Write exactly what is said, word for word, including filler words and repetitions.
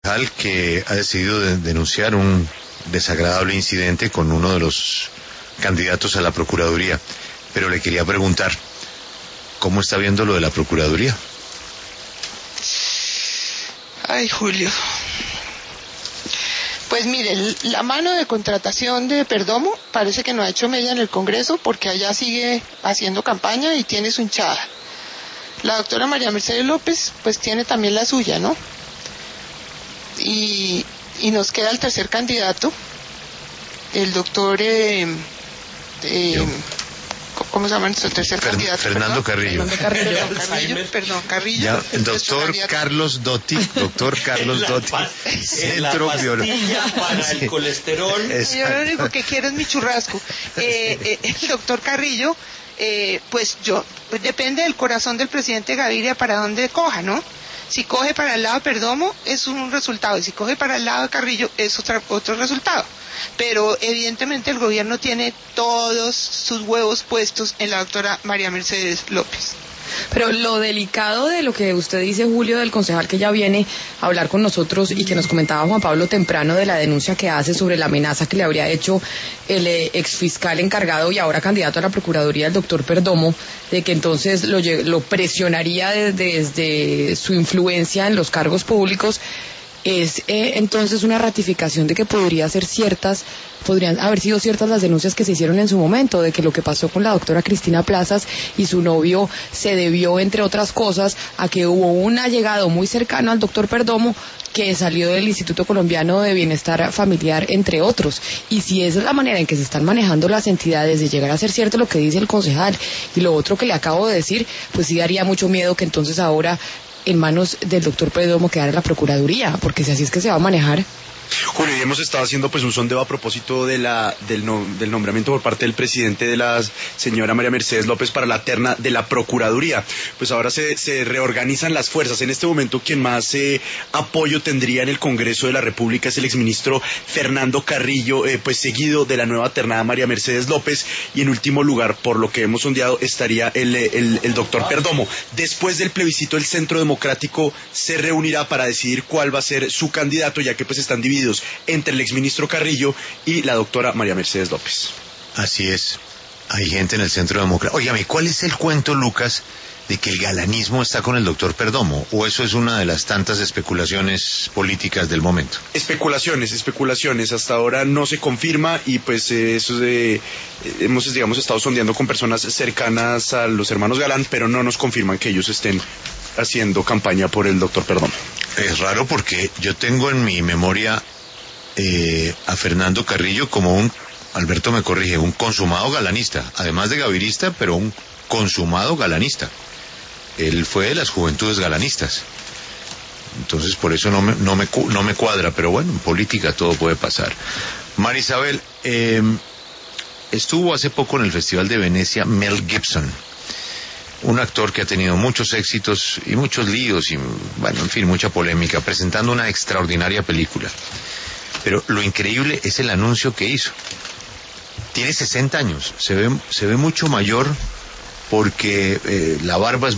Al que ha decidido de denunciar un desagradable incidente con uno de los candidatos a la Procuraduría. Pero le quería preguntar, ¿cómo está viendo lo de la Procuraduría? Ay, Julio. Pues mire, la mano de contratación de Perdomo parece que no ha hecho mella en el Congreso porque allá sigue haciendo campaña y tiene su hinchada. La doctora María Mercedes López pues tiene también la suya, ¿no? Y, y nos queda el tercer candidato, el doctor, eh, eh, ¿cómo se llama nuestro tercer Fer, candidato? Fernando Carrillo. Fernando Carrillo. Perdón, Carrillo, perdón, Carrillo. Ya, el doctor Carlos Dotti, doctor Carlos Dotti, centro biológico para sí. el colesterol. Yo lo único que quiero es mi churrasco. Eh, eh, el doctor Carrillo, eh, pues yo, pues depende del corazón del presidente Gaviria para dónde coja, ¿no? Si coge para el lado de Perdomo es un resultado, y si coge para el lado de Carrillo es otra, otro resultado. Pero evidentemente el gobierno tiene todos sus huevos puestos en la doctora María Mercedes López. Pero lo delicado de lo que usted dice, Julio, del concejal que ya viene a hablar con nosotros y que nos comentaba Juan Pablo temprano de la denuncia que hace sobre la amenaza que le habría hecho el eh, exfiscal encargado y ahora candidato a la Procuraduría, el doctor Perdomo, de que entonces lo, lo presionaría desde, desde su influencia en los cargos públicos, es eh, entonces una ratificación de que podría ser ciertas, podrían haber sido ciertas las denuncias que se hicieron en su momento, de que lo que pasó con la doctora Cristina Plazas y su novio se debió, entre otras cosas, a que hubo un allegado muy cercano al doctor Perdomo que salió del Instituto Colombiano de Bienestar Familiar, entre otros. Y si esa es la manera en que se están manejando las entidades de llegar a ser cierto lo que dice el concejal y lo otro que le acabo de decir, pues sí daría mucho miedo que entonces ahora en manos del doctor Perdomo quedara la Procuraduría, porque si así es que se va a manejar. Julio, y hemos estado haciendo pues un sondeo a propósito de la del, no, del nombramiento por parte del presidente de la señora María Mercedes López para la terna de la Procuraduría. Pues ahora se, se reorganizan las fuerzas. En este momento quien más eh, apoyo tendría en el Congreso de la República es el exministro Fernando Carrillo, eh, pues seguido de la nueva ternada María Mercedes López, y en último lugar, por lo que hemos sondeado, estaría el, el, el doctor Perdomo. Después del plebiscito, el Centro Democrático se reunirá para decidir cuál va a ser su candidato, ya que pues están divididos entre el exministro Carrillo y la doctora María Mercedes López. Así es, hay gente en el Centro Democrático. Óigame, ¿cuál es el cuento, Lucas, de que el galanismo está con el doctor Perdomo? ¿O eso es una de las tantas especulaciones políticas del momento? Especulaciones, especulaciones. Hasta ahora no se confirma y pues eh, eso de, eh, hemos, digamos, estado sondeando con personas cercanas a los hermanos Galán, pero no nos confirman que ellos estén haciendo campaña por el doctor Perdomo. Es raro porque yo tengo en mi memoria eh, a Fernando Carrillo como un, Alberto me corrige, un consumado galanista, además de gavirista, pero un consumado galanista. Él fue de las juventudes galanistas. Entonces por eso no me, no me, no me cuadra, pero bueno, en política todo puede pasar. María Isabel, eh, estuvo hace poco en el Festival de Venecia Mel Gibson, un actor que ha tenido muchos éxitos y muchos líos y, bueno, en fin, mucha polémica, presentando una extraordinaria película. Pero lo increíble es el anuncio que hizo. Tiene sesenta años, se ve, se ve mucho mayor porque eh, la barba es